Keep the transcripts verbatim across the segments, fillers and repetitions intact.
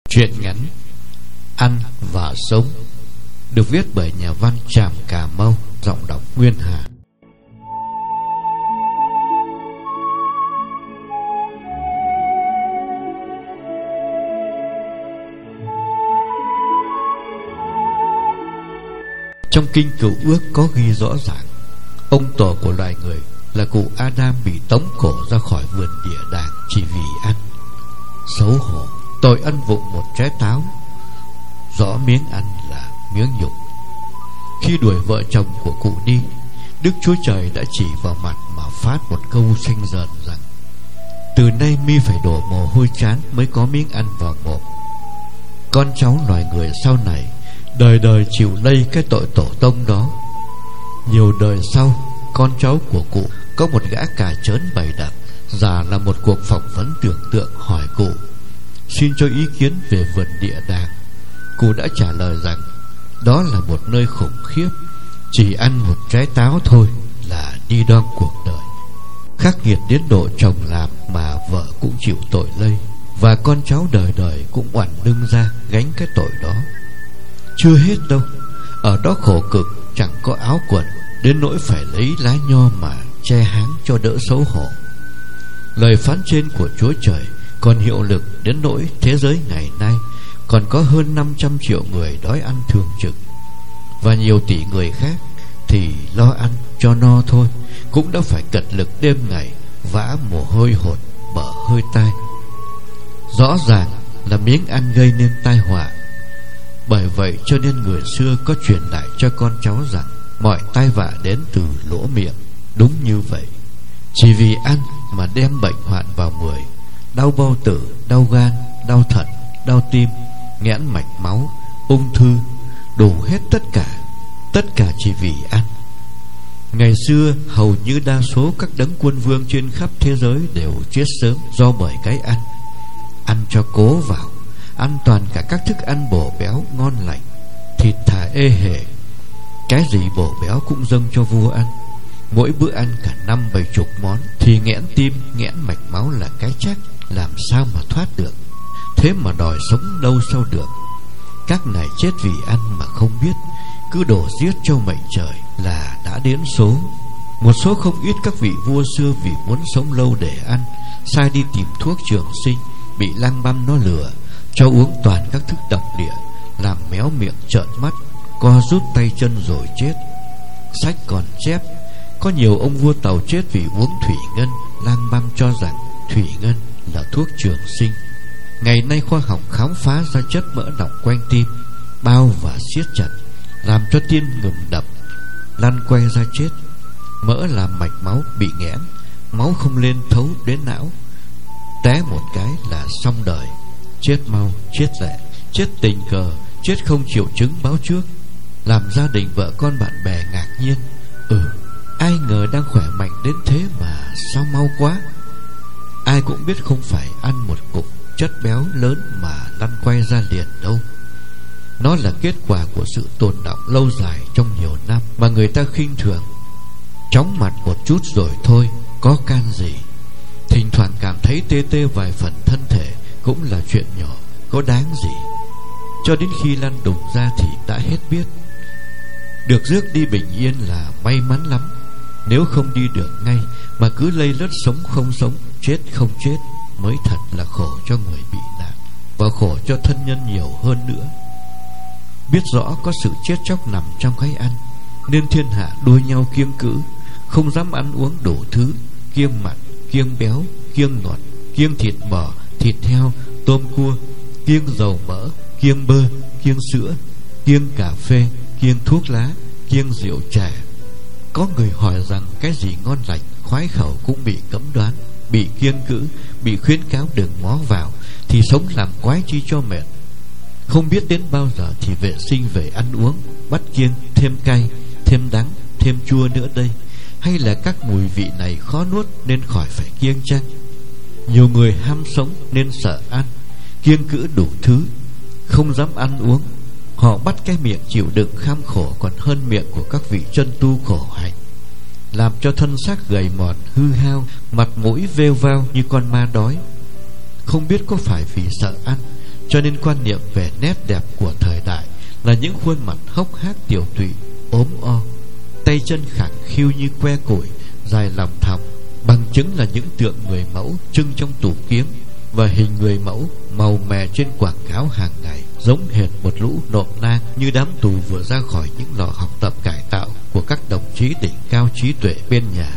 Truyện ngắn Ăn và Sống được viết bởi nhà văn Tràm Cà Mau, giọng đọc Nguyên Hà. Trong kinh Cựu Ước có ghi rõ ràng, ông tổ của loài người là cụ Adam bị tống cổ ra khỏi vườn địa đàng chỉ vì ăn. Xấu hổ, tội ăn vụng một trái táo, rõ miếng ăn là miếng nhục. Khi đuổi vợ chồng của cụ đi, Đức Chúa Trời đã chỉ vào mặt mà phát một câu xanh dờn rằng: từ nay mi phải đổ mồ hôi trán mới có miếng ăn vào mồm. Con cháu loài người sau này đời đời chịu lây cái tội tổ tông đó. Nhiều đời sau, con cháu của cụ có một gã cà trớn bày đặt, giả là một cuộc phỏng vấn tưởng tượng, hỏi cụ xin cho ý kiến về vườn địa đàng. Cụ đã trả lời rằng đó là một nơi khủng khiếp, chỉ ăn một trái táo thôi là đi đoan cuộc đời. Khắc nghiệt đến độ chồng làm mà vợ cũng chịu tội lây, và con cháu đời đời cũng oằn lưng ra gánh cái tội đó. Chưa hết đâu, ở đó khổ cực chẳng có áo quần, đến nỗi phải lấy lá nho mà che háng cho đỡ xấu hổ. Lời phán trên của Chúa Trời còn hiệu lực đến nỗi thế giới ngày nay còn có hơn năm trăm triệu người đói ăn thường trực, và nhiều tỷ người khác thì lo ăn cho no thôi cũng đã phải cật lực đêm ngày, vã mồ hôi hột, bở hơi tai. Rõ ràng là miếng ăn gây nên tai họa. Bởi vậy cho nên người xưa có truyền lại cho con cháu rằng mọi tai vạ đến từ lỗ miệng. Đúng như vậy, chỉ vì ăn mà đem bệnh hoạn vào người: đau bao tử, đau gan, đau thận, đau tim, nghẽn mạch máu, ung thư, đủ hết tất cả. Tất cả chỉ vì ăn. Ngày xưa hầu như đa số các đấng quân vương trên khắp thế giới đều chết sớm do bởi cái ăn. Ăn cho cố vào, ăn toàn cả các thức ăn bổ béo ngon lành, thịt thà ê hề. Cái gì bổ béo cũng dâng cho vua ăn. Mỗi bữa ăn cả năm bảy chục món thì nghẽn tim, nghẽn mạch máu là cái chắc, làm sao mà thoát được. Thế mà đòi sống đâu sao được. Các ngài chết vì ăn mà không biết, cứ đổ giết cho mệnh trời là đã đến số. Một số không ít các vị vua xưa vì muốn sống lâu để ăn, sai đi tìm thuốc trường sinh, bị lang băm nó lừa, cho uống toàn các thức độc địa, làm méo miệng trợn mắt, co rút tay chân rồi chết. Sách còn chép có nhiều ông vua Tàu chết vì uống thủy ngân, lang băm cho rằng thủy ngân là thuốc trường sinh. Ngày nay khoa học khám phá ra chất mỡ đọng quanh tim, bao và siết chặt, làm cho tim ngừng đập, lăn quay ra chết. Mỡ làm mạch máu bị nghẽn, máu không lên thấu đến não, té một cái là xong đời. Chết mau, chết lẹ, chết tình cờ, chết không chịu chứng báo trước, làm gia đình vợ con bạn bè ngạc nhiên. Ừ, ai ngờ đang khỏe mạnh đến thế mà sao mau quá. Ai cũng biết không phải ăn một cục chất béo lớn mà lăn quay ra liền đâu. Nó là kết quả của sự tồn đọng lâu dài trong nhiều năm mà người ta khinh thường. Chóng mặt một chút rồi thôi, có can gì. Thỉnh thoảng cảm thấy tê tê vài phần thân thể cũng là chuyện nhỏ, có đáng gì. Cho đến khi lăn đùng ra thì đã hết biết. Được rước đi bình yên là may mắn lắm. Nếu không đi được ngay mà cứ lây lất sống không sống, chết không chết, mới thật là khổ cho người bị nạn, và khổ cho thân nhân nhiều hơn nữa. Biết rõ có sự chết chóc nằm trong cái ăn, nên thiên hạ đua nhau kiêng cữ, không dám ăn uống đủ thứ, kiêng mặn, kiêng béo, kiêng ngọt, kiêng thịt bò, thịt heo, tôm cua, kiêng dầu mỡ, kiêng bơ, kiêng sữa, kiêng cà phê, kiêng thuốc lá, kiêng rượu chè. Có người hỏi rằng cái gì ngon lành, khoái khẩu cũng bị cấm đoán, bị kiêng cữ, bị khuyến cáo đừng mó vào, thì sống làm quái chi cho mệt. Không biết đến bao giờ thì vệ sinh về ăn uống, bắt kiêng thêm cay, thêm đắng, thêm chua nữa đây. Hay là các mùi vị này khó nuốt nên khỏi phải kiêng chăng? Nhiều người ham sống nên sợ ăn, kiêng cữ đủ thứ, không dám ăn uống. Họ bắt cái miệng chịu đựng kham khổ còn hơn miệng của các vị chân tu khổ hạnh, làm cho thân xác gầy mòn hư hao, mặt mũi vêu vao như con ma đói. Không biết có phải vì sợ ăn cho nên quan niệm về nét đẹp của thời đại là những khuôn mặt hốc hác tiều tụy, ốm o, tay chân khẳng khiu như que củi, dài lòng thòng. Bằng chứng là những tượng người mẫu trưng trong tủ kiếm và hình người mẫu màu mè trên quảng cáo hàng ngày, giống hệt một lũ nộm nang như đám tù vừa ra khỏi những lò học tập cải tạo của các đồng chí đỉnh cao trí tuệ bên nhà.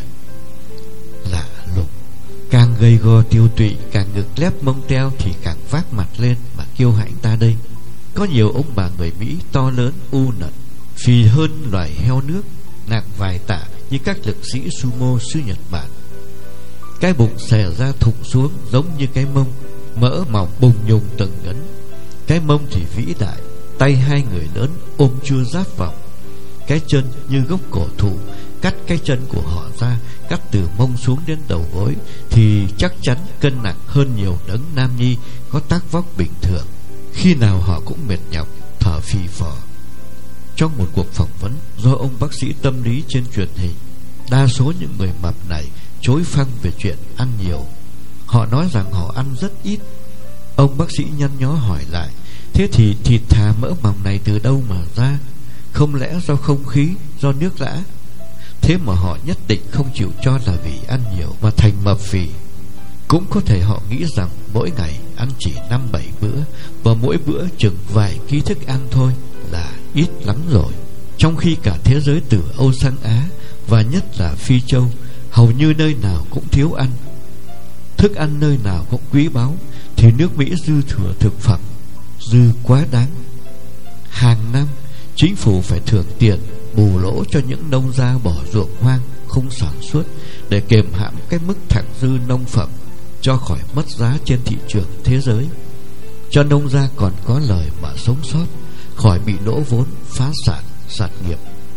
Lạ lùng, càng gầy gò tiêu tụy, càng ngực lép mông teo thì càng vác mặt lên mà kiêu hãnh ta đây. Có nhiều ông bà người Mỹ to lớn, u nật, phì hơn loài heo nước, nặng vài tạ như các lực sĩ sumo xứ Nhật Bản. Cái bụng xẻ ra thụt xuống giống như cái mông, mỡ mỏng bùng nhùng từng ngấn. Cái mông thì vĩ đại, tay hai người lớn ôm chưa giáp vòng. Cái chân như gốc cổ thụ, cắt cái chân của họ ra, cắt từ mông xuống đến đầu gối thì chắc chắn cân nặng hơn nhiều đấng nam nhi có tác vóc bình thường. Khi nào họ cũng mệt nhọc, thở phì phò. Trong một cuộc phỏng vấn do ông bác sĩ tâm lý trên truyền hình, đa số những người mập này chối phăng về chuyện ăn nhiều. Họ nói rằng họ ăn rất ít. Ông bác sĩ nhăn nhó hỏi lại: thế thì thịt thà mỡ mỏng này từ đâu mà ra? Không lẽ do không khí, do nước lã? Thế mà họ nhất định không chịu cho là vì ăn nhiều mà thành mập phì. Cũng có thể họ nghĩ rằng mỗi ngày ăn chỉ năm bảy bữa, và mỗi bữa chừng vài ký thức ăn thôi là ít lắm rồi. Trong khi cả thế giới từ Âu sang Á, và nhất là Phi Châu, hầu như nơi nào cũng thiếu ăn. Thức ăn nơi nào cũng quý báu, thì nước Mỹ dư thừa thực phẩm, dư quá đáng. Hàng năm chính phủ phải thưởng tiền bù lỗ cho những nông gia bỏ ruộng hoang không sản xuất, để kiềm hãm cái mức thặng dư nông phẩm, cho khỏi mất giá trên thị trường thế giới, cho nông gia còn có lời mà sống sót, khỏi bị lỗ vốn phá sản sạt nghiệp.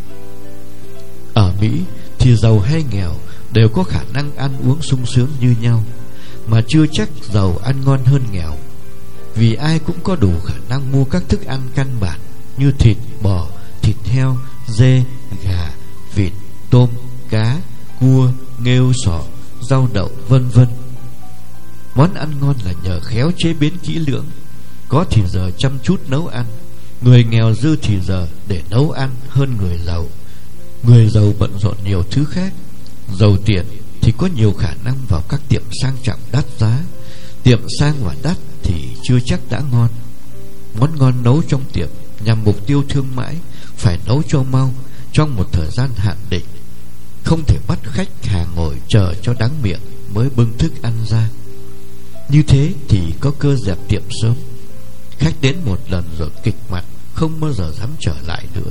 Ở Mỹ thì giàu hay nghèo đều có khả năng ăn uống sung sướng như nhau, mà chưa chắc giàu ăn ngon hơn nghèo, vì ai cũng có đủ khả năng mua các thức ăn căn bản như thịt bò, thịt heo, dê, gà, vịt, tôm, cá, cua, nghêu, sò, rau đậu, vân vân. Món ăn ngon là nhờ khéo chế biến kỹ lưỡng, có thì giờ chăm chút nấu ăn. Người nghèo dư thì giờ để nấu ăn hơn người giàu. Người giàu bận rộn nhiều thứ khác. Giàu tiền thì có nhiều khả năng vào các tiệm sang trọng đắt giá. Tiệm sang và đắt thì chưa chắc đã ngon. Món ngon nấu trong tiệm nhằm mục tiêu thương mãi, phải nấu cho mau, trong một thời gian hạn định. Không thể bắt khách hàng ngồi chờ cho đắng miệng mới bưng thức ăn ra. Như thế thì có cơ dẹp tiệm sớm. Khách đến một lần rồi kịch mặt, không bao giờ dám trở lại nữa.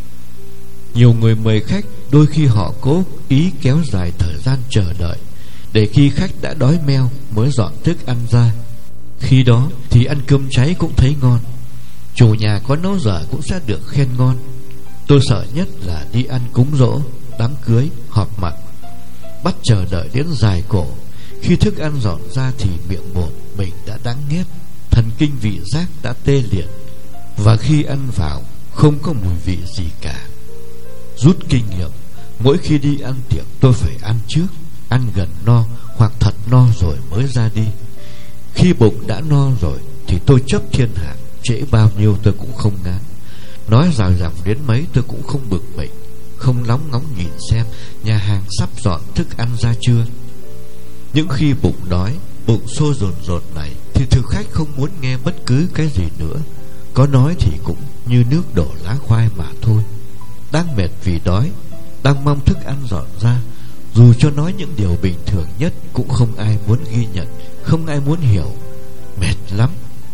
Nhiều người mời khách, đôi khi họ cố ý kéo dài thời gian chờ đợi, để khi khách đã đói meo mới dọn thức ăn ra. Khi đó thì ăn cơm cháy cũng thấy ngon, chủ nhà có nấu dở cũng sẽ được khen ngon. Tôi sợ nhất là đi ăn cúng giỗ, đám cưới, họp mặt, bắt chờ đợi đến dài cổ. Khi thức ăn dọn ra thì miệng mồm mình đã đắng nghét, thần kinh vị giác đã tê liệt, và khi ăn vào không có mùi vị gì cả. Rút kinh nghiệm, mỗi khi đi ăn tiệc tôi phải ăn trước, ăn gần no hoặc thật no rồi mới ra đi. Khi bụng đã no rồi thì tôi chấp thiên hạ, trễ bao nhiêu tôi cũng không ngán. Nói dài dòng đến mấy tôi cũng không bực mình, không lóng ngóng nhìn xem nhà hàng sắp dọn thức ăn ra chưa. Những khi bụng đói, bụng sôi dồn dồn này thì thực khách không muốn nghe bất cứ cái gì nữa. Có nói thì cũng như nước đổ lá khoai mà thôi. Đang mệt vì đói, đang mong thức ăn dọn ra, dù cho nói những điều bình thường nhất cũng không ai muốn ghi nhận, không ai muốn hiểu. Mệt lắm.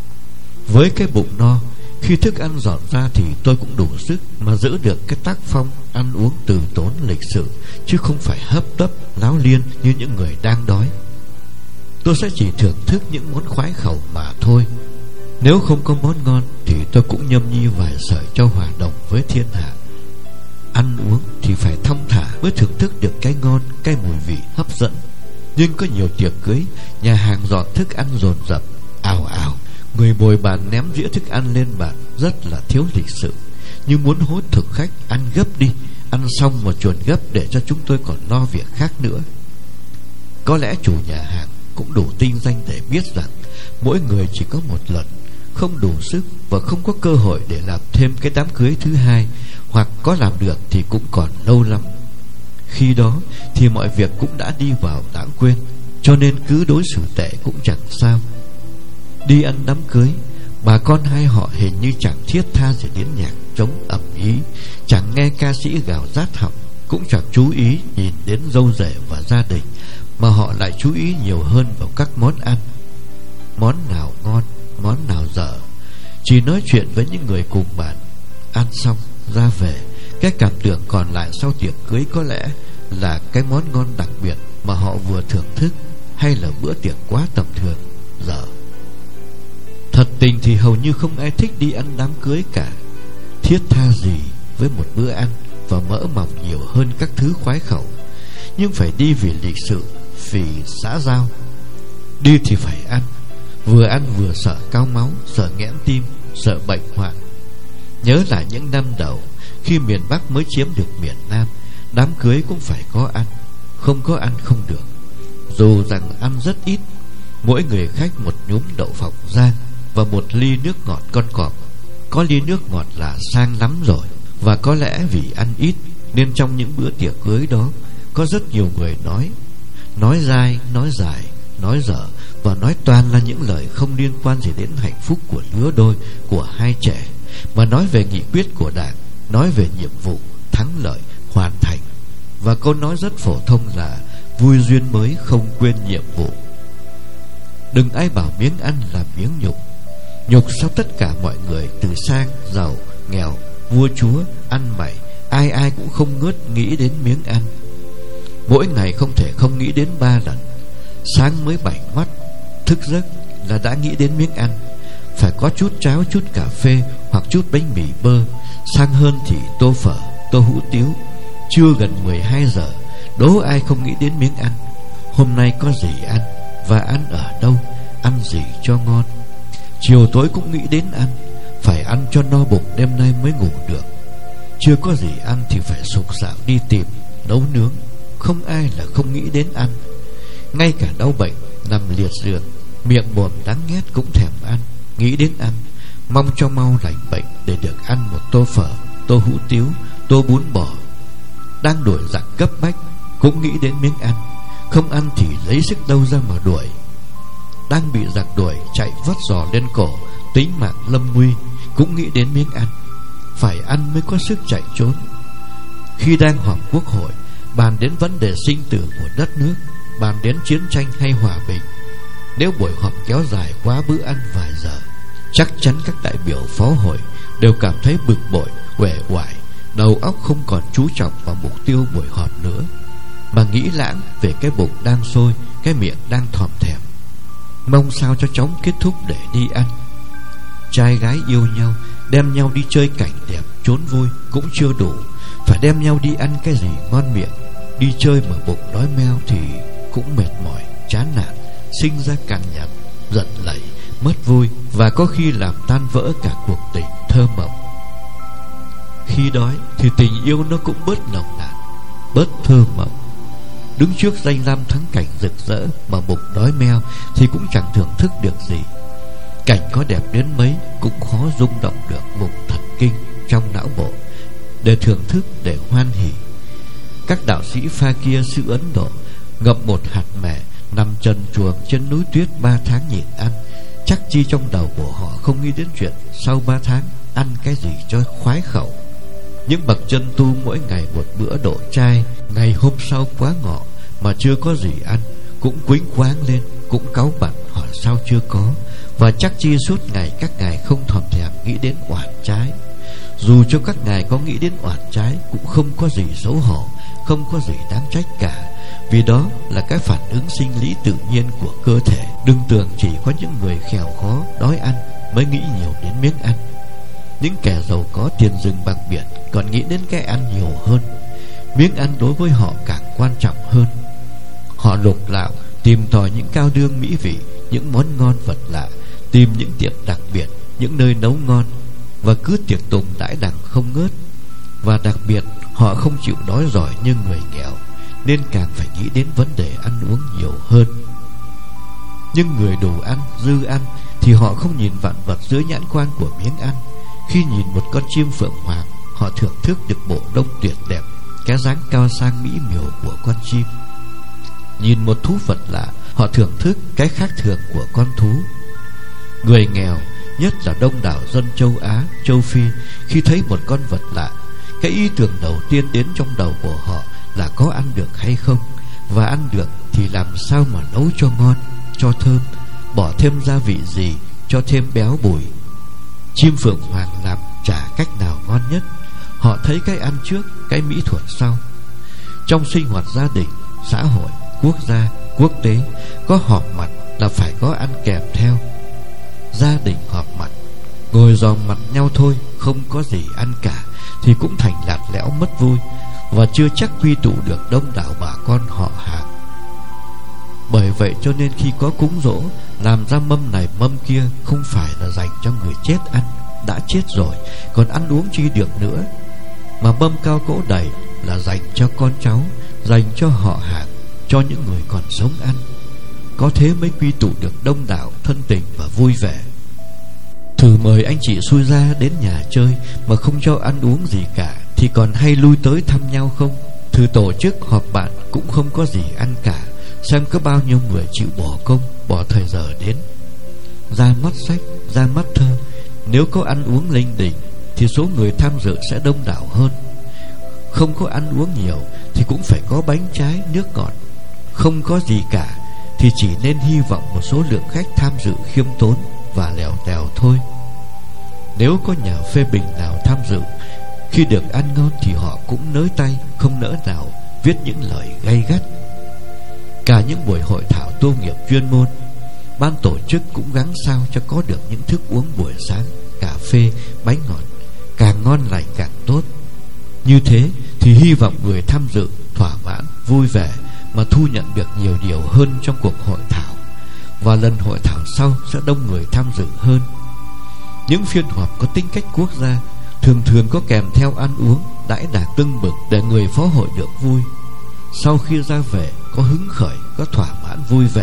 Với cái bụng no, khi thức ăn dọn ra thì tôi cũng đủ sức mà giữ được cái tác phong ăn uống từ tốn lịch sự, chứ không phải hấp tấp láo liên như những người đang đói. Tôi sẽ chỉ thưởng thức những món khoái khẩu mà thôi. Nếu không có món ngon thì tôi cũng nhâm nhi vài sợi cho hòa đồng với thiên hạ. Ăn uống thì phải thong thả mới thưởng thức được cái ngon, cái mùi vị hấp dẫn. Nhưng có nhiều tiệc cưới, nhà hàng dọn thức ăn dồn dập, ào ào, người bồi bàn ném dĩa thức ăn lên bàn rất là thiếu lịch sự, như muốn hối thực khách ăn gấp đi, ăn xong mà chuồn gấp để cho chúng tôi còn lo việc khác nữa. Có lẽ chủ nhà hàng cũng đủ tinh danh để biết rằng mỗi người chỉ có một lần, không đủ sức và không có cơ hội để làm thêm cái đám cưới thứ hai, hoặc có làm được thì cũng còn lâu lắm. Khi đó thì mọi việc cũng đã đi vào lãng quên, cho nên cứ đối xử tệ cũng chẳng sao. Đi ăn đám cưới, bà con hai họ hình như chẳng thiết tha gì đến nhạc trống ầm ĩ, chẳng nghe ca sĩ gào rát họng, cũng chẳng chú ý nhìn đến dâu rể và gia đình, mà họ lại chú ý nhiều hơn vào các món ăn. Món nào ngon, món nào dở, chỉ nói chuyện với những người cùng bàn. Ăn xong ra về, cái cảm tưởng còn lại sau tiệc cưới có lẽ là cái món ngon đặc biệt mà họ vừa thưởng thức, hay là bữa tiệc quá tầm thường, dở. Thật tình thì hầu như không ai thích đi ăn đám cưới cả. Thiết tha gì với một bữa ăn và mỡ mỏng nhiều hơn các thứ khoái khẩu, nhưng phải đi vì lịch sự, vì xã giao. Đi thì phải ăn, vừa ăn vừa sợ cao máu, sợ nghẽn tim, sợ bệnh hoạn. Nhớ lại những năm đầu khi miền Bắc mới chiếm được miền Nam, đám cưới cũng phải có ăn, không có ăn không được. Dù rằng ăn rất ít, mỗi người khách một nhúm đậu phộng rang và một ly nước ngọt con cọp. Có ly nước ngọt là sang lắm rồi. Và có lẽ vì ăn ít nên trong những bữa tiệc cưới đó có rất nhiều người nói, nói dai, nói dài, nói dở, và nói toàn là những lời không liên quan gì đến hạnh phúc của lứa đôi, của hai trẻ, mà nói về nghị quyết của Đảng, nói về nhiệm vụ, thắng lợi, hoàn thành. Và câu nói rất phổ thông là vui duyên mới không quên nhiệm vụ. Đừng ai bảo miếng ăn là miếng nhục. Nhục sao tất cả mọi người, từ sang, giàu, nghèo, vua chúa, ăn mày, ai ai cũng không ngớt nghĩ đến miếng ăn. Mỗi ngày không thể không nghĩ đến ba lần. Sáng mới bảy mắt, thức giấc là đã nghĩ đến miếng ăn. Phải có chút cháo, chút cà phê hoặc chút bánh mì bơ. Sang hơn thì tô phở, tô hủ tiếu. Trưa gần mười hai giờ, đố ai không nghĩ đến miếng ăn. Hôm nay có gì ăn, và ăn ở đâu, ăn gì cho ngon. Chiều tối cũng nghĩ đến ăn, phải ăn cho no bụng đêm nay mới ngủ được. Chưa có gì ăn thì phải sục sạo đi tìm, nấu nướng. Không ai là không nghĩ đến ăn. Ngay cả đau bệnh, nằm liệt giường, miệng mồm đắng nghét cũng thèm ăn, nghĩ đến ăn, mong cho mau lành bệnh để được ăn một tô phở, tô hủ tiếu, tô bún bò. Đang đuổi giặc cấp bách cũng nghĩ đến miếng ăn. Không ăn thì lấy sức đâu ra mà đuổi. Đang bị giặc đuổi chạy vắt giò lên cổ, tính mạng lâm nguy, cũng nghĩ đến miếng ăn. Phải ăn mới có sức chạy trốn. Khi đang họp quốc hội, bàn đến vấn đề sinh tử của đất nước, bàn đến chiến tranh hay hòa bình, nếu buổi họp kéo dài quá bữa ăn vài giờ, chắc chắn các đại biểu phó hội đều cảm thấy bực bội, uể oải, đầu óc không còn chú trọng vào mục tiêu buổi họp nữa, mà nghĩ lãng về cái bụng đang sôi, cái miệng đang thòm thèm, mong sao cho chóng kết thúc để đi ăn. Trai gái yêu nhau, đem nhau đi chơi cảnh đẹp, trốn vui cũng chưa đủ, phải đem nhau đi ăn cái gì ngon miệng. Đi chơi mà bụng đói meo thì cũng mệt mỏi, chán nản, sinh ra cằn nhằn, giận lẫy, mất vui, và có khi làm tan vỡ cả cuộc tình thơ mộng. Khi đói thì tình yêu nó cũng bớt nồng nàn, bớt thơ mộng. Đứng trước danh lam thắng cảnh rực rỡ mà bụng đói meo thì cũng chẳng thưởng thức được gì. Cảnh có đẹp đến mấy cũng khó rung động được vùng thần kinh trong não bộ để thưởng thức, để hoan hỉ. Các đạo sĩ pha kia xứ Ấn Độ ngậm một hạt mè, nằm trần truồng trên núi tuyết ba tháng nhịn ăn. Chắc chi trong đầu của họ không nghĩ đến chuyện sau ba tháng ăn cái gì cho khoái khẩu. Những bậc chân tu mỗi ngày một bữa độ chay, ngày hôm sau quá ngọ mà chưa có gì ăn, cũng quĩnh quáng lên, cũng cáu bẳn hỏi sao chưa có. Và chắc chi suốt ngày các ngài không thòm thèm nghĩ đến oản trái. Dù cho các ngài có nghĩ đến oản trái cũng không có gì xấu hổ, không có gì đáng trách cả, vì đó là cái phản ứng sinh lý tự nhiên của cơ thể. Đừng tưởng chỉ có những người nghèo khó, đói ăn mới nghĩ nhiều đến miếng ăn. Những kẻ giàu có tiền rừng bằng biển còn nghĩ đến cái ăn nhiều hơn. Miếng ăn đối với họ càng quan trọng hơn. Họ lục lạo tìm tòi những cao đương mỹ vị, những món ngon vật lạ, tìm những tiệm đặc biệt, những nơi nấu ngon, và cứ tiệc tùng đãi đằng không ngớt. Và đặc biệt họ không chịu đói giỏi như người nghèo, nên càng phải nghĩ đến vấn đề ăn uống nhiều hơn. Nhưng người đủ ăn, dư ăn thì họ không nhìn vạn vật dưới nhãn quan của miếng ăn. Khi nhìn một con chim phượng hoàng, họ thưởng thức được bộ lông tuyệt đẹp, cái dáng cao sang mỹ miều của con chim. Nhìn một thú vật lạ, họ thưởng thức cái khác thường của con thú. Người nghèo, nhất là đông đảo dân châu Á, châu Phi, khi thấy một con vật lạ, cái ý tưởng đầu tiên đến trong đầu của họ là có ăn được hay không, và ăn được thì làm sao mà nấu cho ngon, cho thơm, bỏ thêm gia vị gì, cho thêm béo bùi. Chim phượng hoàng làm chả cách nào ngon nhất. Họ thấy cái ăn trước, cái mỹ thuật sau. Trong sinh hoạt gia đình, xã hội, quốc gia, quốc tế, có họp mặt là phải có ăn kèm theo. Gia đình họp mặt, ngồi dòm mặt nhau thôi, không có gì ăn cả, thì cũng thành lạt lẽo mất vui, và chưa chắc quy tụ được đông đảo bà con họ hàng. Bởi vậy cho nên khi có cúng giỗ, làm ra mâm này mâm kia không phải là dành cho người chết ăn, đã chết rồi, còn ăn uống chi được nữa. Mà mâm cao cỗ đầy là dành cho con cháu, dành cho họ hàng, cho những người còn sống ăn. Có thế mới quy tụ được đông đảo thân tình và vui vẻ. Thử mời anh chị xui ra đến nhà chơi mà không cho ăn uống gì cả, thì còn hay lui tới thăm nhau không? Thử tổ chức họp bạn cũng không có gì ăn cả, xem có bao nhiêu người chịu bỏ công, bỏ thời giờ đến. Ra mắt sách, ra mắt thơ, nếu có ăn uống linh đình thì số người tham dự sẽ đông đảo hơn. Không có ăn uống nhiều thì cũng phải có bánh trái, nước ngọt. Không có gì cả thì chỉ nên hy vọng một số lượng khách tham dự khiêm tốn và lèo tèo thôi. Nếu có nhà phê bình nào tham dự, khi được ăn ngon thì họ cũng nới tay, không nỡ nào viết những lời gay gắt. Cả những buổi hội thảo tu nghiệp chuyên môn, ban tổ chức cũng gắng sao cho có được những thức uống buổi sáng, cà phê, bánh ngọt, càng ngon lành càng tốt. Như thế thì hy vọng người tham dự thỏa mãn, vui vẻ, mà thu nhận được nhiều điều hơn trong cuộc hội thảo, và lần hội thảo sau sẽ đông người tham dự hơn. Những phiên họp có tính cách quốc gia thường thường có kèm theo ăn uống, đãi đạc tưng bừng để người phó hội được vui. Sau khi ra về có hứng khởi, có thỏa mãn vui vẻ.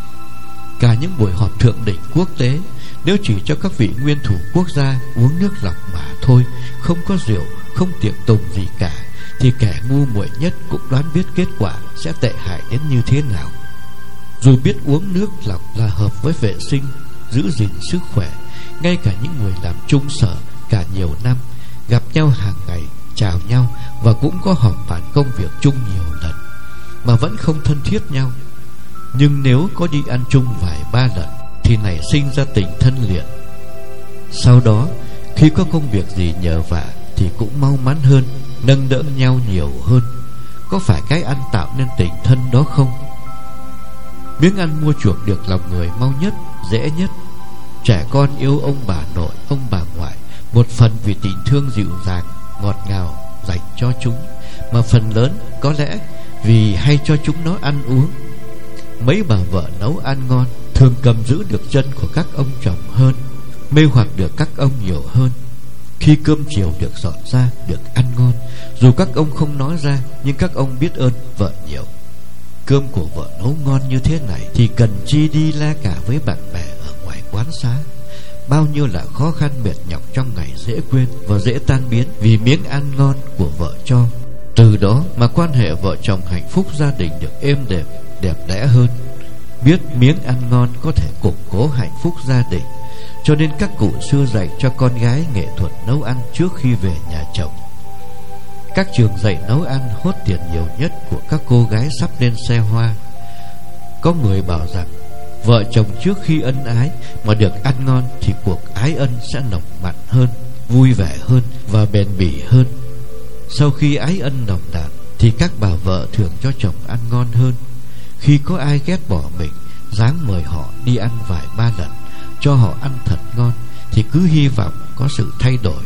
Cả những buổi họp thượng đỉnh quốc tế, nếu chỉ cho các vị nguyên thủ quốc gia uống nước lọc mà thôi, không có rượu, không tiệc tùng gì cả, thì kẻ ngu muội nhất cũng đoán biết kết quả sẽ tệ hại đến như thế nào. Dù biết uống nước lọc là hợp với vệ sinh, giữ gìn sức khỏe, ngay cả những người làm chung sở cả nhiều năm, gặp nhau hàng ngày, chào nhau và cũng có họp bàn công việc chung nhiều lần, mà vẫn không thân thiết nhau. Nhưng nếu có đi ăn chung vài ba lần thì nảy sinh ra tình thân liền. Sau đó khi có công việc gì nhờ vả thì cũng mau mắn hơn, nâng đỡ nhau nhiều hơn. Có phải cái ăn tạo nên tình thân đó không? Miếng ăn mua chuộc được lòng người mau nhất, dễ nhất. Trẻ con yêu ông bà nội, ông bà ngoại, một phần vì tình thương dịu dàng, ngọt ngào dành cho chúng, mà phần lớn có lẽ vì hay cho chúng nó ăn uống. Mấy bà vợ nấu ăn ngon thường cầm giữ được chân của các ông chồng hơn, mê hoặc được các ông nhiều hơn. Khi cơm chiều được dọn ra, được ăn ngon, dù các ông không nói ra, nhưng các ông biết ơn vợ nhiều. Cơm của vợ nấu ngon như thế này thì cần chi đi la cả với bạn bè ở ngoài quán xá. Bao nhiêu là khó khăn mệt nhọc trong ngày dễ quên và dễ tan biến vì miếng ăn ngon của vợ cho. Từ đó mà quan hệ vợ chồng hạnh phúc gia đình được êm đềm, đẹp đẽ hơn. Biết miếng ăn ngon có thể củng cố hạnh phúc gia đình, cho nên các cụ xưa dạy cho con gái nghệ thuật nấu ăn trước khi về nhà chồng. Các trường dạy nấu ăn hốt tiền nhiều nhất của các cô gái sắp lên xe hoa. Có người bảo rằng vợ chồng trước khi ân ái mà được ăn ngon thì cuộc ái ân sẽ nồng mặn hơn, vui vẻ hơn và bền bỉ hơn. Sau khi ái ân nồng đàn thì các bà vợ thường cho chồng ăn ngon hơn. Khi có ai ghét bỏ mình, ráng mời họ đi ăn vài ba lần, cho họ ăn thật ngon, thì cứ hy vọng có sự thay đổi.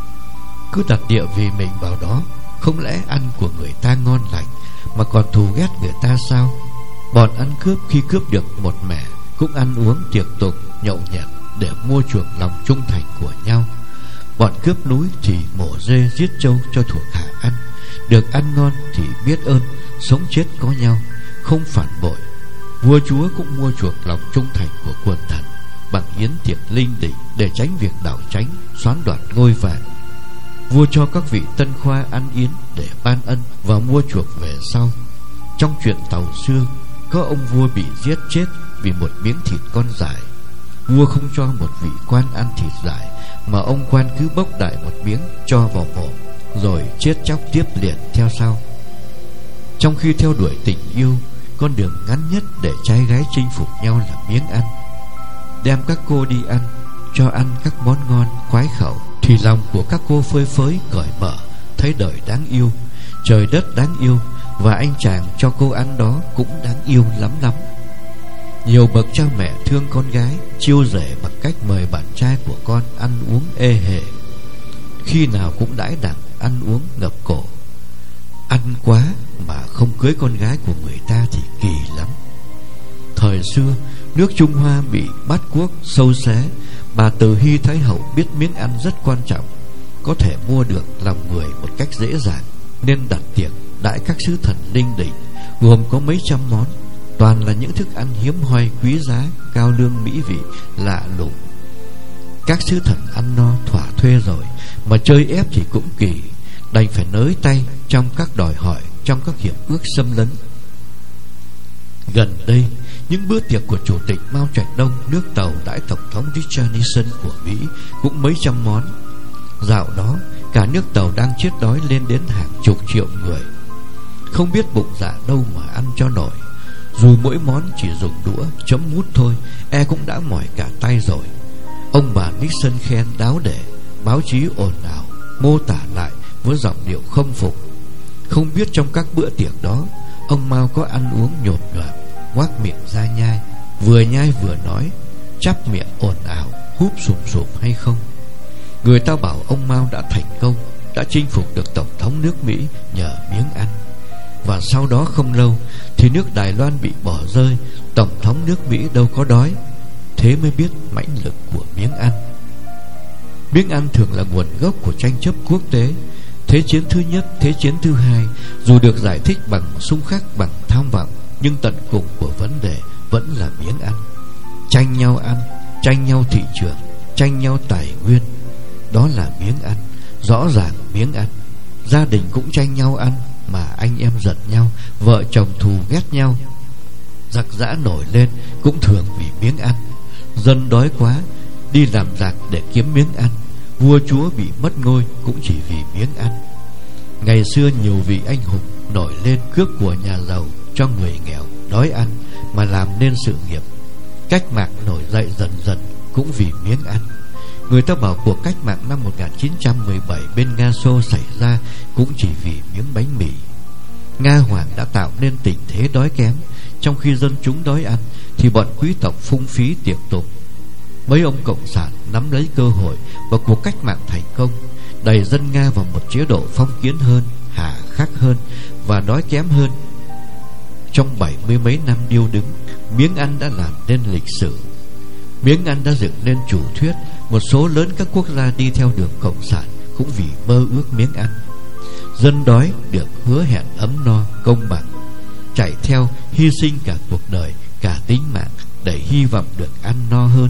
Cứ đặt địa vị mình vào đó, không lẽ ăn của người ta ngon lành mà còn thù ghét người ta sao? Bọn ăn cướp khi cướp được một mẻ cũng ăn uống tiệc tùng, nhậu nhẹt để mua chuộc lòng trung thành của nhau. Bọn cướp núi thì mổ dê giết trâu cho thuộc hạ ăn. Được ăn ngon thì biết ơn, sống chết có nhau, không phản bội. Vua chúa cũng mua chuộc lòng trung thành của quần thần. bằng yến tiệc linh đình để tránh việc đảo tránh xoán đoạt ngôi vàng. Vua cho các vị tân khoa ăn yến để ban ân và mua chuộc về sau. Trong chuyện Tàu xưa, có ông vua bị giết chết vì một miếng thịt con dại. Vua không cho một vị quan ăn thịt dại, mà ông quan cứ bốc đại một miếng cho vào mồm, rồi chết chóc tiếp liền theo sau. Trong khi theo đuổi tình yêu, con đường ngắn nhất để trai gái chinh phục nhau là miếng ăn. Đem các cô đi ăn, cho ăn các món ngon khoái khẩu, thì lòng của các cô phơi phới cởi mở, thấy đời đáng yêu, trời đất đáng yêu, và anh chàng cho cô ăn đó cũng đáng yêu lắm lắm. Nhiều bậc cha mẹ thương con gái chiêu rể bằng cách mời bạn trai của con ăn uống ê hề, khi nào cũng đãi đẳng ăn uống ngập cổ. Ăn quá mà không cưới con gái của người ta thì kỳ lắm. Thời xưa, nước Trung Hoa bị bát quốc sâu xé, bà Từ Hy Thái hậu biết miếng ăn rất quan trọng, có thể mua được lòng người một cách dễ dàng, nên đặt tiệc đãi các sứ thần linh đình, gồm có mấy trăm món, toàn là những thức ăn hiếm hoi quý giá, cao lương mỹ vị, lạ lùng. Các sứ thần ăn no thỏa thuê rồi, mà chơi ép thì cũng kỳ, đành phải nới tay trong các đòi hỏi, trong các hiệp ước xâm lấn. Gần đây, những bữa tiệc của Chủ tịch Mao Trạch Đông nước Tàu đãi Tổng thống Richard Nixon của Mỹ cũng mấy trăm món. Dạo đó, cả nước Tàu đang chết đói lên đến hàng chục triệu người, không biết bụng dạ đâu mà ăn cho nổi. Dù mỗi món chỉ dùng đũa chấm mút thôi, e cũng đã mỏi cả tay rồi. Ông bà Nixon khen đáo để, báo chí ồn ào mô tả lại với giọng điệu không phục. Không biết trong các bữa tiệc đó, ông Mao có ăn uống nhộn nhạo, ngoác miệng ra nhai, vừa nhai vừa nói, chắp miệng ồn ào, húp sùm sùm hay không. Người ta bảo ông Mao đã thành công, đã chinh phục được Tổng thống nước Mỹ nhờ miếng ăn. Và sau đó không lâu thì nước Đài Loan bị bỏ rơi, Tổng thống nước Mỹ đâu có đói. Thế mới biết mãnh lực của miếng ăn. Miếng ăn thường là nguồn gốc của tranh chấp quốc tế. Thế chiến thứ nhất, thế chiến thứ hai, dù được giải thích bằng xung khắc, bằng tham vọng, nhưng tận cùng của vấn đề vẫn là miếng ăn. Tranh nhau ăn, tranh nhau thị trường, tranh nhau tài nguyên, đó là miếng ăn. Rõ ràng miếng ăn. Gia đình cũng tranh nhau ăn, mà anh em giận nhau, vợ chồng thù ghét nhau, giặc giã nổi lên cũng thường vì miếng ăn. Dân đói quá, đi làm giặc để kiếm miếng ăn. Vua chúa bị mất ngôi cũng chỉ vì miếng ăn. Ngày xưa nhiều vị anh hùng nổi lên cướp của nhà giàu cho người nghèo đói ăn, mà làm nên sự nghiệp. Cách mạng nổi dậy dần dần cũng vì miếng ăn. Người ta bảo cuộc cách mạng năm một nghìn chín trăm mười bảy bên Nga Xô xảy ra cũng chỉ vì miếng bánh mì. Nga Hoàng đã tạo nên tình thế đói kém, trong khi dân chúng đói ăn thì bọn quý tộc phung phí tiệc tùng. Mấy ông cộng sản nắm lấy cơ hội và cuộc cách mạng thành công, đẩy dân Nga vào một chế độ phong kiến hơn, hà khắc hơn và đói kém hơn. Trong bảy mươi mấy năm điêu đứng, miếng ăn đã làm nên lịch sử. Miếng ăn đã dựng nên chủ thuyết. Một số lớn các quốc gia đi theo đường cộng sản cũng vì mơ ước miếng ăn. Dân đói được hứa hẹn ấm no, công bằng, chạy theo hy sinh cả cuộc đời, cả tính mạng để hy vọng được ăn no hơn.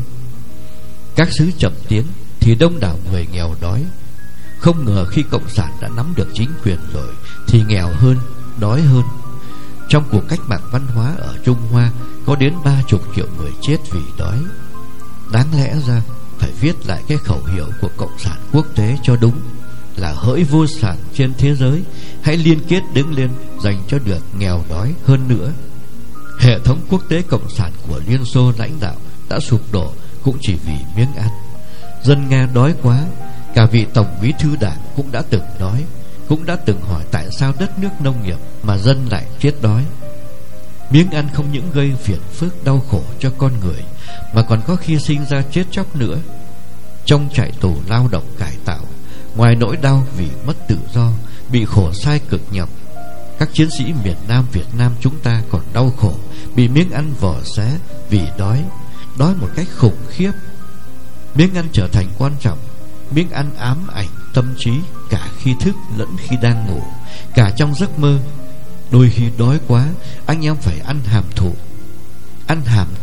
Các xứ chậm tiến thì đông đảo người nghèo đói. Không ngờ khi cộng sản đã nắm được chính quyền rồi thì nghèo hơn, đói hơn. Trong cuộc cách mạng văn hóa ở Trung Hoa có đến ba chục triệu người chết vì đói. Đáng lẽ ra phải viết lại cái khẩu hiệu của cộng sản quốc tế cho đúng, là hỡi vô sản trên thế giới, hãy liên kết đứng lên dành cho được nghèo đói hơn nữa. Hệ thống quốc tế cộng sản của Liên Xô lãnh đạo đã sụp đổ cũng chỉ vì miếng ăn. Dân Nga đói quá. Cả vị tổng bí thư đảng cũng đã từng đói, cũng đã từng hỏi tại sao đất nước nông nghiệp mà dân lại chết đói. Miếng ăn không những gây phiền phức đau khổ cho con người, mà còn có khi sinh ra chết chóc nữa. Trong trại tù lao động cải tạo, ngoài nỗi đau vì mất tự do, bị khổ sai cực nhọc, các chiến sĩ miền Nam Việt Nam chúng ta còn đau khổ, bị miếng ăn vò xé vì đói, đói một cách khủng khiếp. Miếng ăn trở thành quan trọng. Miếng ăn ám ảnh tâm trí cả khi thức lẫn khi đang ngủ, cả trong giấc mơ. Đôi khi đói quá, anh em phải ăn hàm thụ. Ăn hàm thụ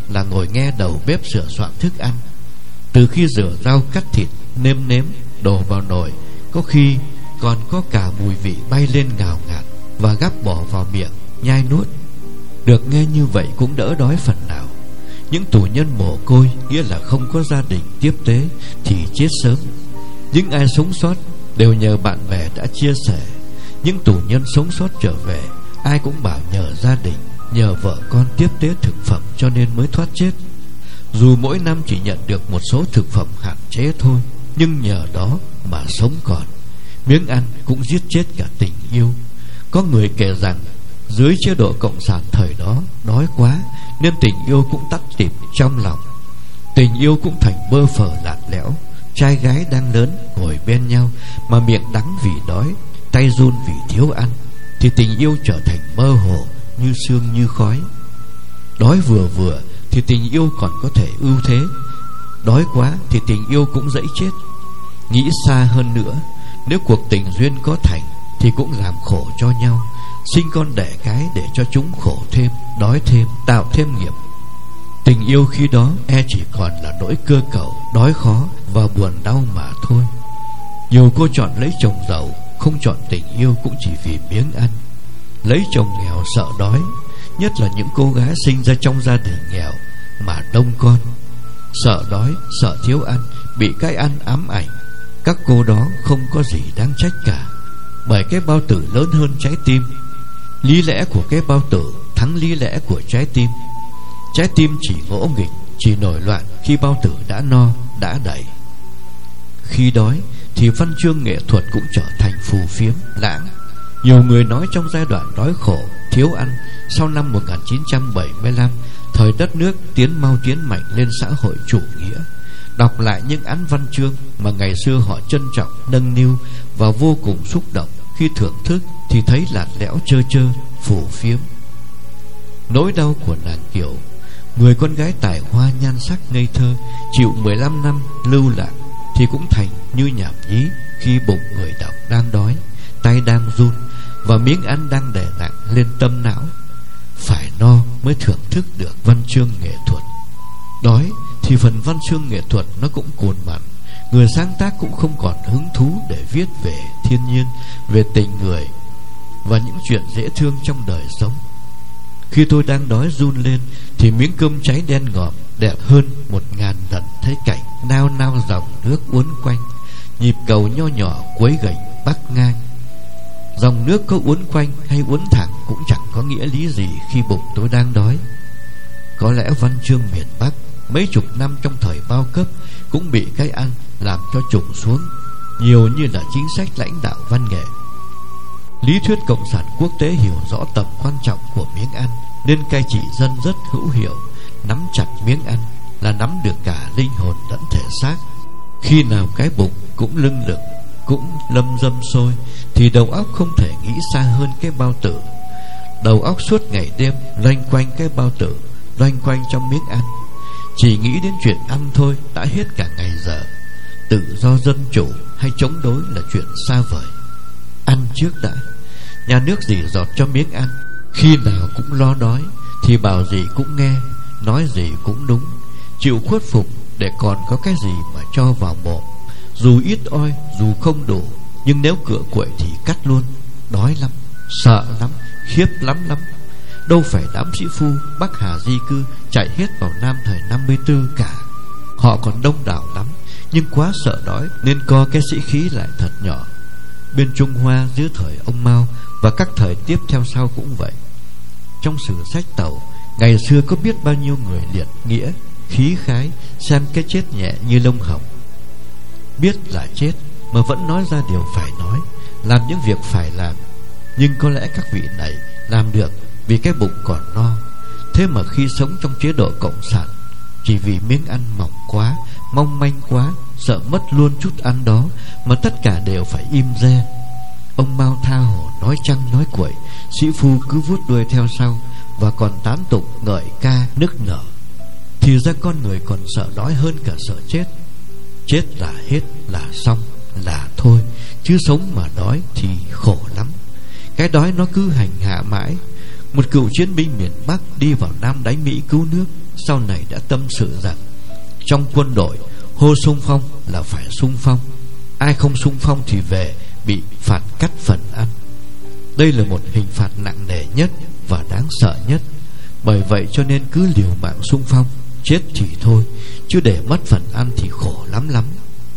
là ngồi nghe đầu bếp sửa soạn thức ăn. Từ khi rửa rau, cắt thịt, nêm nếm, đổ vào nồi, có khi còn có cả mùi vị bay lên ngào ngạt, và gắp bỏ vào miệng, nhai nuốt. Được nghe như vậy cũng đỡ đói phần nào. Những tù nhân mồ côi, nghĩa là không có gia đình tiếp tế, thì chết sớm. Những ai sống sót đều nhờ bạn bè đã chia sẻ. Những tù nhân sống sót trở về, ai cũng bảo nhờ gia đình, nhờ vợ con tiếp tế thực phẩm cho nên mới thoát chết. Dù mỗi năm chỉ nhận được một số thực phẩm hạn chế thôi, nhưng nhờ đó mà sống còn. Miếng ăn cũng giết chết cả tình yêu. Có người kể rằng dưới chế độ cộng sản thời đó, đói quá nên tình yêu cũng tắt tịm trong lòng. Tình yêu cũng thành bơ phờ lạt lẽo. Trai gái đang lớn ngồi bên nhau mà miệng đắng vì đói, tay run vì thiếu ăn, thì tình yêu trở thành mơ hồ, như sương như khói. Đói vừa vừa thì tình yêu còn có thể ưu thế, đói quá thì tình yêu cũng dẫy chết. Nghĩ xa hơn nữa, nếu cuộc tình duyên có thành thì cũng làm khổ cho nhau, sinh con đẻ cái để cho chúng khổ thêm, đói thêm, tạo thêm nghiệp. Tình yêu khi đó e chỉ còn là nỗi cơ cầu, đói khó và buồn đau mà thôi. Nhiều cô chọn lấy chồng giàu, không chọn tình yêu cũng chỉ vì miếng ăn. Lấy chồng nghèo sợ đói, nhất là những cô gái sinh ra trong gia đình nghèo mà đông con. Sợ đói, sợ thiếu ăn, bị cái ăn ám ảnh. Các cô đó không có gì đáng trách cả, bởi cái bao tử lớn hơn trái tim. Lý lẽ của cái bao tử thắng lý lẽ của trái tim. Trái tim chỉ ngỗ nghịch, chỉ nổi loạn khi bao tử đã no, đã đầy. Khi đói thì văn chương nghệ thuật cũng trở thành phù phiếm, lãng. Nhiều người nói trong giai đoạn đói khổ, thiếu ăn sau năm một nghìn chín trăm bảy mươi lăm, thời đất nước tiến mau tiến mạnh lên xã hội chủ nghĩa, đọc lại những án văn chương mà ngày xưa họ trân trọng, nâng niu và vô cùng xúc động khi thưởng thức, thì thấy lạt lẽo trơ trơ, phù phiếm. Nỗi đau của nàng Kiều, người con gái tài hoa nhan sắc ngây thơ, chịu mười lăm năm lưu lạc, thì cũng thành như nhảm nhí khi bụng người đọc đang đói, tay đang run và miếng ăn đang đè nặng lên tâm não. Phải no mới thưởng thức được văn chương nghệ thuật. Đói thì phần văn chương nghệ thuật nó cũng cồn mặn. Người sáng tác cũng không còn hứng thú để viết về thiên nhiên, về tình người và những chuyện dễ thương trong đời sống. Khi tôi đang đói run lên thì miếng cơm cháy đen ngòm đẹp hơn một ngàn lần thấy cảnh nao nao dòng nước uốn quanh, nhịp cầu nho nhỏ quấy gành bắc ngang. Dòng nước có uốn quanh hay uốn thẳng cũng chẳng có nghĩa lý gì khi bụng tôi đang đói. Có lẽ văn chương miền Bắc mấy chục năm trong thời bao cấp cũng bị cái ăn làm cho trùng xuống, nhiều như là chính sách lãnh đạo văn nghệ. Lý thuyết cộng sản quốc tế hiểu rõ tầm quan trọng của miếng ăn, nên cai trị dân rất hữu hiệu. Nắm chặt miếng ăn là nắm được cả linh hồn lẫn thể xác. Khi nào cái bụng cũng lưng lửng, cũng lâm dâm sôi, thì đầu óc không thể nghĩ xa hơn cái bao tử. Đầu óc suốt ngày đêm loanh quanh cái bao tử, loanh quanh trong miếng ăn, chỉ nghĩ đến chuyện ăn thôi đã hết cả ngày giờ. Tự do dân chủ hay chống đối là chuyện xa vời. Ăn trước đã. Nhà nước dì dọt cho miếng ăn, khi nào cũng lo đói thì bảo gì cũng nghe, nói gì cũng đúng, chịu khuất phục để còn có cái gì mà cho vào mồm. Dù ít oi, dù không đủ, nhưng nếu cựa quậy thì cắt luôn. Đói lắm, sợ lắm, khiếp lắm lắm. Đâu phải đám sĩ phu Bắc Hà di cư chạy hết vào Nam thời năm mươi tư cả. Họ còn đông đảo lắm, nhưng quá sợ đói nên co cái sĩ khí lại thật nhỏ. Bên Trung Hoa dưới thời ông Mao và các thời tiếp theo sau cũng vậy. Trong sử sách Tàu, ngày xưa có biết bao nhiêu người liệt nghĩa, khí khái, xem cái chết nhẹ như lông hồng. Biết là chết mà vẫn nói ra điều phải nói, làm những việc phải làm. Nhưng có lẽ các vị này làm được vì cái bụng còn no. Thế mà khi sống trong chế độ cộng sản, chỉ vì miếng ăn mỏng quá, mong manh quá, sợ mất luôn chút ăn đó, mà tất cả đều phải im re. Ông Mao tha hồ nói chăng nói quậy, sĩ phu cứ vuốt đuôi theo sau và còn tán tụng ngợi ca nức nở. Thì ra con người còn sợ đói hơn cả sợ chết. Chết là hết, là xong, là thôi, chứ sống mà đói thì khổ lắm. Cái đói nó cứ hành hạ mãi. Một cựu chiến binh miền Bắc đi vào Nam đánh Mỹ cứu nước, sau này đã tâm sự rằng trong quân đội hô xung phong là phải xung phong, ai không xung phong thì về bị phạt cắt phần ăn. Đây là một hình phạt nặng nề nhất và đáng sợ nhất. Bởi vậy cho nên cứ liều mạng xung phong, chết thì thôi, chứ để mất phần ăn thì khổ lắm lắm.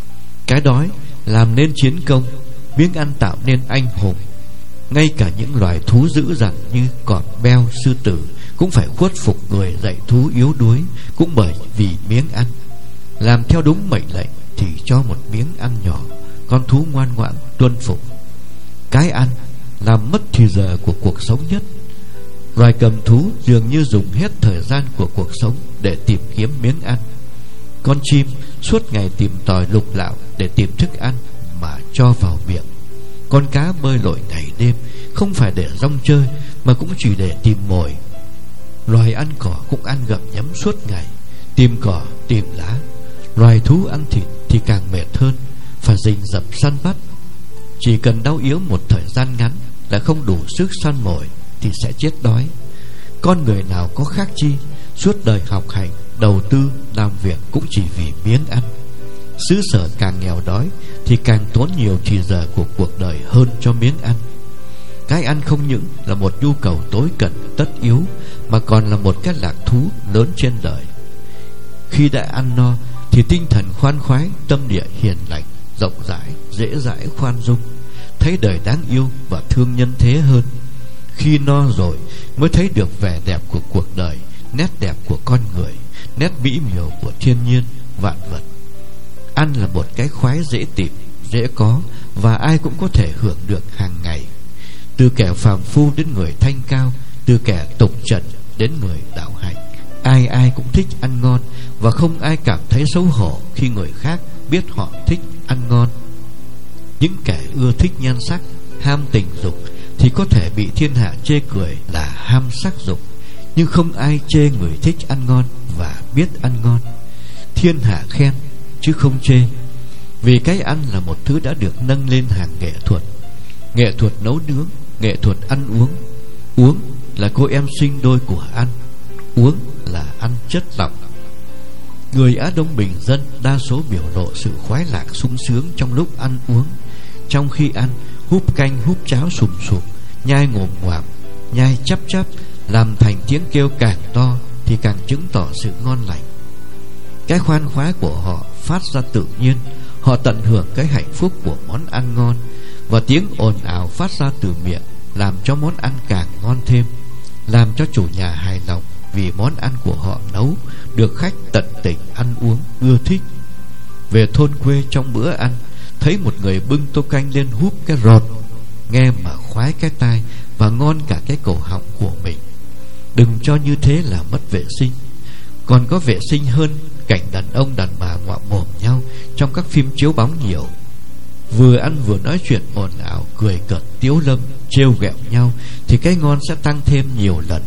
Cái đói làm nên chiến công, miếng ăn tạo nên anh hùng. Ngay cả những loài thú dữ dằn như cọp, beo, sư tử cũng phải khuất phục người dạy thú yếu đuối, cũng bởi vì miếng ăn. Làm theo đúng mệnh lệnh thì cho một miếng ăn nhỏ, con thú ngoan ngoãn tuân phục. Cái ăn làm mất thì giờ của cuộc sống nhất. Loài cầm thú dường như dùng hết thời gian của cuộc sống để tìm kiếm miếng ăn. Con chim suốt ngày tìm tòi lục lạo để tìm thức ăn mà cho vào miệng. Con cá bơi lội ngày đêm, không phải để rong chơi mà cũng chỉ để tìm mồi. Loài ăn cỏ cũng ăn gặm nhấm suốt ngày, tìm cỏ, tìm lá. Loài thú ăn thịt thì càng mệt hơn, phải rình rập săn bắt. Chỉ cần đau yếu một thời gian ngắn là không đủ sức săn mồi thì sẽ chết đói. Con người nào có khác chi, suốt đời học hành, đầu tư, làm việc cũng chỉ vì miếng ăn. Xứ sở càng nghèo đói thì càng tốn nhiều thì giờ của cuộc đời hơn cho miếng ăn. Cái ăn không những là một nhu cầu tối cần tất yếu, mà còn là một cái lạc thú lớn trên đời. Khi đã ăn no thì tinh thần khoan khoái, tâm địa hiền lành, rộng rãi, dễ dãi, khoan dung, thấy đời đáng yêu và thương nhân thế hơn. Khi no rồi mới thấy được vẻ đẹp của cuộc đời, nét đẹp của con người, nét mỹ miều của thiên nhiên, vạn vật. Ăn là một cái khoái dễ tìm, dễ có, và ai cũng có thể hưởng được hàng ngày. Từ kẻ phàm phu đến người thanh cao, từ kẻ tục trần đến người đạo hạnh, ai ai cũng thích ăn ngon, và không ai cảm thấy xấu hổ khi người khác biết họ thích ăn ngon. Những kẻ ưa thích nhan sắc, ham tình dục thì có thể bị thiên hạ chê cười là ham sắc dục, nhưng không ai chê người thích ăn ngon và biết ăn ngon. Thiên hạ khen chứ không chê, vì cái ăn là một thứ đã được nâng lên hàng nghệ thuật. Nghệ thuật nấu nướng, nghệ thuật ăn uống. Uống là cô em sinh đôi của ăn, uống là ăn chất lỏng. Người Á Đông bình dân đa số biểu lộ sự khoái lạc sung sướng trong lúc ăn uống. Trong khi ăn, húp canh húp cháo sùm sụp, nhai ngồm ngoàm, nhai chắp chắp, làm thành tiếng kêu càng to thì càng chứng tỏ sự ngon lành. Cái khoan khoái của họ phát ra tự nhiên. Họ tận hưởng cái hạnh phúc của món ăn ngon, và tiếng ồn ào phát ra từ miệng làm cho món ăn càng ngon thêm, làm cho chủ nhà hài lòng vì món ăn của họ nấu được khách tận tình ăn uống ưa thích. Về thôn quê trong bữa ăn, thấy một người bưng tô canh lên húp cái rọt, nghe mà khoái cái tai và ngon cả cái cổ họng của mình. Đừng cho như thế là mất vệ sinh. Còn có vệ sinh hơn cảnh đàn ông đàn bà ngoạm mồm nhau trong các phim chiếu bóng nhiều. Vừa ăn vừa nói chuyện ồn ào, cười cợt tiếu lâm, trêu ghẹo nhau thì cái ngon sẽ tăng thêm nhiều lần.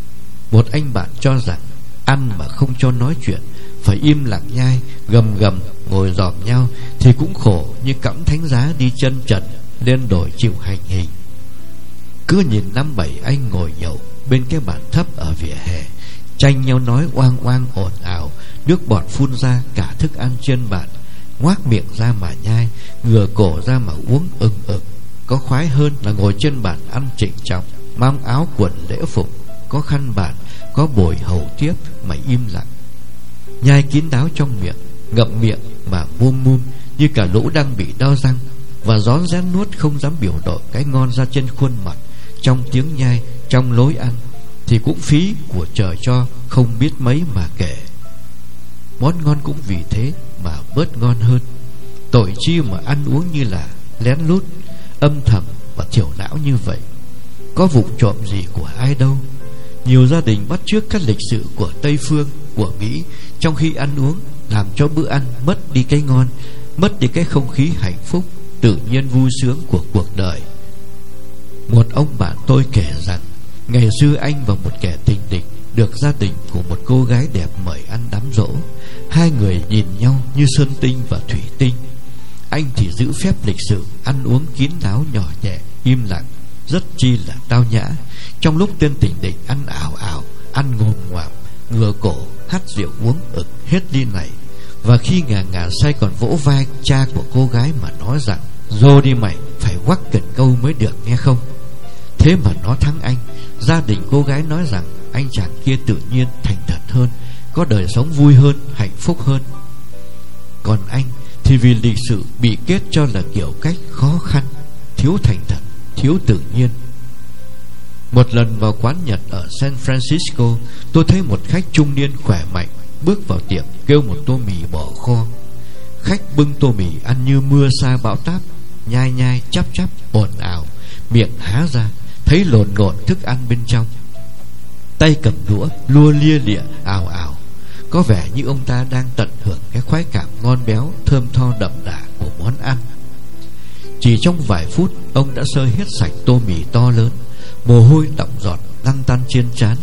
Một anh bạn cho rằng ăn mà không cho nói chuyện, phải im lặng nhai, gầm gầm, ngồi dòm nhau thì cũng khổ như cõng thánh giá đi chân trần lên đồi chịu hành hình. Cứ nhìn năm bảy anh ngồi nhậu bên cái bàn thấp ở vỉa hè, tranh nhau nói oang oang ồn ào, nước bọt phun ra cả thức ăn trên bàn, ngoác miệng ra mà nhai, ngửa cổ ra mà uống ừng ực. Có khoái hơn là ngồi trên bàn ăn trịnh trọng, mang áo quần lễ phục, có khăn bàn, có bồi hầu tiếp mà im lặng, nhai kín đáo trong miệng, ngậm miệng mà mum mum như cả lũ đang bị đau răng, và rón rén nuốt không dám biểu lộ cái ngon ra trên khuôn mặt, trong tiếng nhai, trong lối ăn, thì cũng phí của trời cho không biết mấy mà kể. Món ngon cũng vì thế mà bớt ngon hơn. Tội chi mà ăn uống như là lén lút, âm thầm và thiểu não như vậy. Có vụ trộm gì của ai đâu. Nhiều gia đình bắt chước các lịch sự của Tây Phương, của Mỹ trong khi ăn uống, làm cho bữa ăn mất đi cái ngon, mất đi cái không khí hạnh phúc, tự nhiên vui sướng của cuộc đời. Một ông bạn tôi kể rằng ngày xưa anh và một kẻ tình địch được gia đình của một cô gái đẹp mời ăn đám giỗ. Hai người nhìn nhau như sơn tinh và thủy tinh. Anh thì giữ phép lịch sự, ăn uống kín đáo, nhỏ nhẹ, im lặng, rất chi là tao nhã. Trong lúc tên tình địch ăn ảo ảo, ăn ngồm ngoàm, ngửa cổ hắt rượu uống ực hết ly này. Và khi ngà ngà say còn vỗ vai cha của cô gái mà nói rằng: "Dô đi mày, phải quắc cần câu mới được nghe không?" Thế mà nó thắng anh. Gia đình cô gái nói rằng anh chàng kia tự nhiên, thành thật hơn, có đời sống vui hơn, hạnh phúc hơn. Còn anh thì vì lịch sự bị kết cho là kiểu cách khó khăn, thiếu thành thật, thiếu tự nhiên. Một lần vào quán Nhật ở San Francisco, tôi thấy một khách trung niên khỏe mạnh bước vào tiệm kêu một tô mì bò kho. Khách bưng tô mì ăn như mưa sa bão táp, nhai nhai chắp chắp ồn ào, miệng há ra thấy lộn ngộn thức ăn bên trong. Tay cầm đũa lua lia lịa ào ào, có vẻ như ông ta đang tận hưởng cái khoái cảm ngon béo, thơm tho đậm đà của món ăn. Chỉ trong vài phút, ông đã xơi hết sạch tô mì to lớn, mồ hôi đọng giọt lăn tăn trên trán.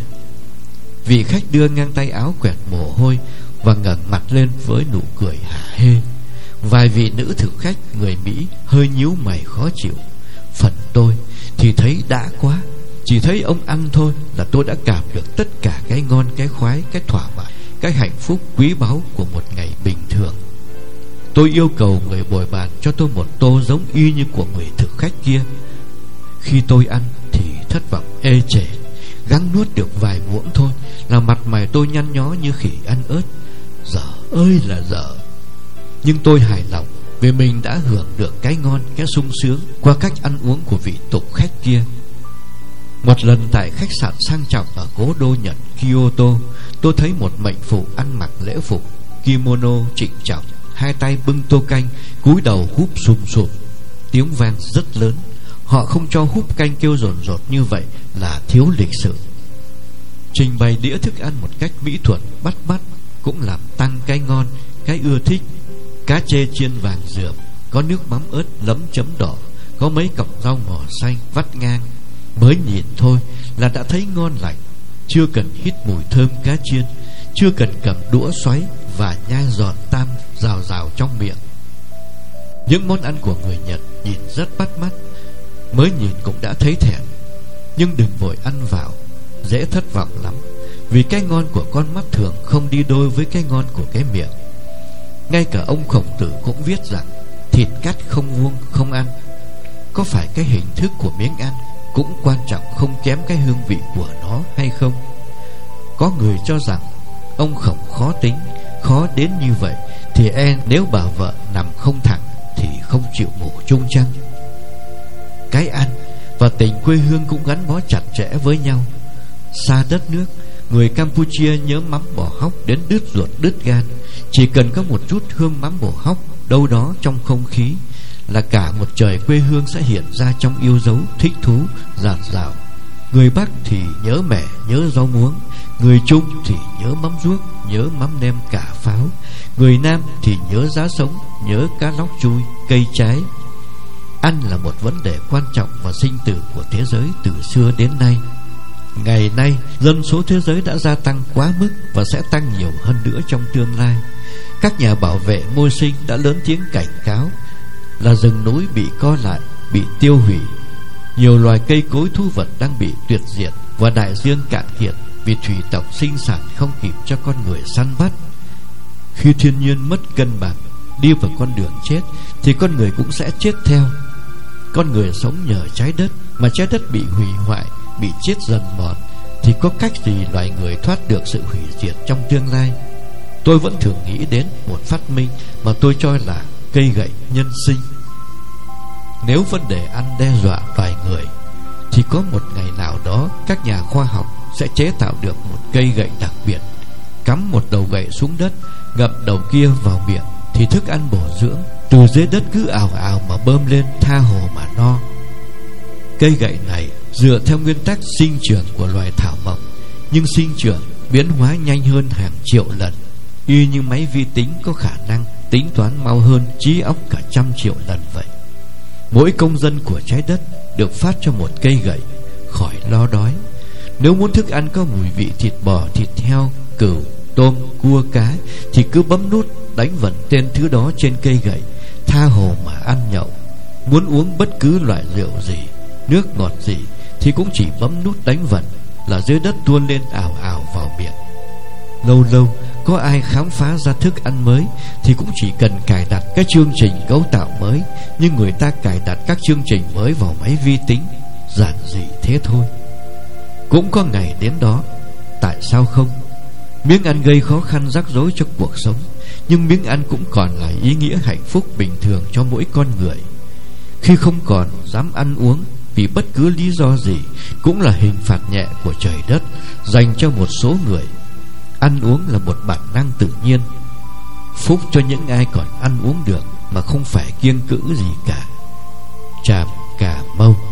Vị khách đưa ngang tay áo quẹt mồ hôi và ngẩng mặt lên với nụ cười hả hê. Vài vị nữ thực khách người Mỹ hơi nhíu mày khó chịu. Phần tôi thì thấy đã quá. Chỉ thấy ông ăn thôi là tôi đã cảm được tất cả cái ngon, cái khoái, cái thỏa mãn, cái hạnh phúc quý báu của một ngày bình thường. Tôi yêu cầu người bồi bàn cho tôi một tô giống y như của người thực khách kia. Khi tôi ăn thì thất vọng ê chề, gắng nuốt được vài muỗng thôi là mặt mày tôi nhăn nhó như khỉ ăn ớt. Dở ơi là dở. Nhưng tôi hài lòng vì mình đã hưởng được cái ngon, cái sung sướng qua cách ăn uống của vị tục khách kia. Một lần tại khách sạn sang trọng ở cố đô Nhật Kyoto, tôi thấy một mệnh phụ ăn mặc lễ phục kimono trịnh trọng, hai tay bưng tô canh, cúi đầu húp sùm sùm. Tiếng vang rất lớn. Họ không cho húp canh kêu rồn rột như vậy là thiếu lịch sự. Trình bày đĩa thức ăn một cách mỹ thuật bắt mắt cũng làm tăng cái ngon, cái ưa thích. Cá chê chiên vàng rượm, có nước mắm ớt lấm chấm đỏ, có mấy cọng rau ngò xanh vắt ngang. Mới nhìn thôi là đã thấy ngon lành. Chưa cần hít mùi thơm cá chiên, chưa cần cầm đũa xoáy và nhai giòn tan rào rào trong miệng. Những món ăn của người Nhật nhìn rất bắt mắt, mới nhìn cũng đã thấy thèm. Nhưng đừng vội ăn vào, dễ thất vọng lắm. Vì cái ngon của con mắt thường không đi đôi với cái ngon của cái miệng. Ngay cả ông Khổng Tử cũng viết rằng thịt cắt không vuông không ăn. Có phải cái hình thức của miếng ăn cũng quan trọng không kém cái hương vị của nó hay không? Có người cho rằng ông Khổng khó tính, khó đến như vậy thì e nếu bà vợ nằm không thẳng thì không chịu ngủ chung chăng? Cái ăn và tình quê hương cũng gắn bó chặt chẽ với nhau. Xa đất nước, người Campuchia nhớ mắm bò hóc đến đứt ruột đứt gan. Chỉ cần có một chút hương mắm bò hóc đâu đó trong không khí là cả một trời quê hương sẽ hiện ra trong yêu dấu thích thú dạt dào. Người Bắc thì nhớ mẻ, nhớ rau muống. Người Trung thì nhớ mắm ruốc, nhớ mắm nêm cà pháo. Người Nam thì nhớ giá sống, nhớ cá lóc chui, cây trái. Ăn là một vấn đề quan trọng và sinh tử của thế giới từ xưa đến nay. Ngày nay, dân số thế giới đã gia tăng quá mức và sẽ tăng nhiều hơn nữa trong tương lai. Các nhà bảo vệ môi sinh đã lớn tiếng cảnh cáo là rừng núi bị co lại, bị tiêu hủy. Nhiều loài cây cối thú vật đang bị tuyệt diệt và đại dương cạn kiệt vì thủy tộc sinh sản không kịp cho con người săn bắt. Khi thiên nhiên mất cân bằng, đi vào con đường chết thì con người cũng sẽ chết theo. Con người sống nhờ trái đất, mà trái đất bị hủy hoại, bị chết dần mòn thì có cách gì loài người thoát được sự hủy diệt trong tương lai? Tôi vẫn thường nghĩ đến một phát minh mà tôi cho là cây gậy nhân sinh. Nếu vấn đề ăn đe dọa loài người thì có một ngày nào đó các nhà khoa học sẽ chế tạo được một cây gậy đặc biệt. Cắm một đầu gậy xuống đất, ngậm đầu kia vào miệng thì thức ăn bổ dưỡng từ dưới đất cứ ào ào mà bơm lên, tha hồ mà no. Cây gậy này dựa theo nguyên tắc sinh trưởng của loài thảo mộc, nhưng sinh trưởng biến hóa nhanh hơn hàng triệu lần, y như máy vi tính có khả năng tính toán mau hơn trí óc cả trăm triệu lần vậy. Mỗi công dân của trái đất được phát cho một cây gậy, khỏi lo đói. Nếu muốn thức ăn có mùi vị thịt bò, thịt heo, cừu, tôm, cua, cá thì cứ bấm nút đánh vần tên thứ đó trên cây gậy, tha hồ mà ăn nhậu. Muốn uống bất cứ loại rượu gì, nước ngọt gì thì cũng chỉ bấm nút đánh vần là dưới đất tuôn lên ào ào vào miệng. Lâu lâu có ai khám phá ra thức ăn mới thì cũng chỉ cần cài đặt các chương trình cấu tạo mới, nhưng người ta cài đặt các chương trình mới vào máy vi tính, giản dị thế thôi. Cũng có ngày đến đó, tại sao không? Miếng ăn gây khó khăn rắc rối cho cuộc sống, nhưng miếng ăn cũng còn là ý nghĩa hạnh phúc bình thường cho mỗi con người. Khi không còn dám ăn uống vì bất cứ lý do gì, cũng là hình phạt nhẹ của trời đất dành cho một số người. Ăn uống là một bản năng tự nhiên. Phúc cho những ai còn ăn uống được mà không phải kiêng cữ gì cả. Tràm Cà Mau.